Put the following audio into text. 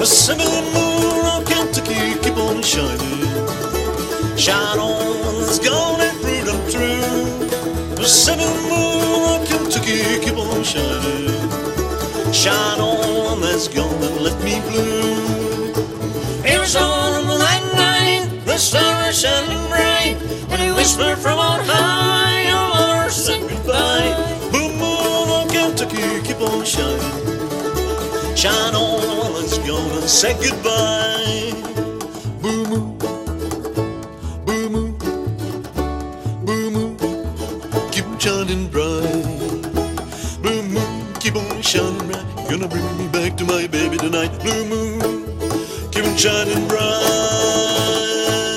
The seven moon of Kentucky keep on shining. Shine on, it's gonna prove I'm true. The seven moon of Kentucky keep on shining. Shine on, that's gonna let me blue. Arizona moonlight night, the stars shining bright, and he whispered from on high, your mother said goodbye. Blue moon of Kentucky keep on shining. Shine on, let's gonna say goodbye. Blue moon, blue moon, blue moon, keep on shining bright. Blue moon, keep on shining bright. Gonna bring me back to my baby tonight. Blue moon, keep on shining bright.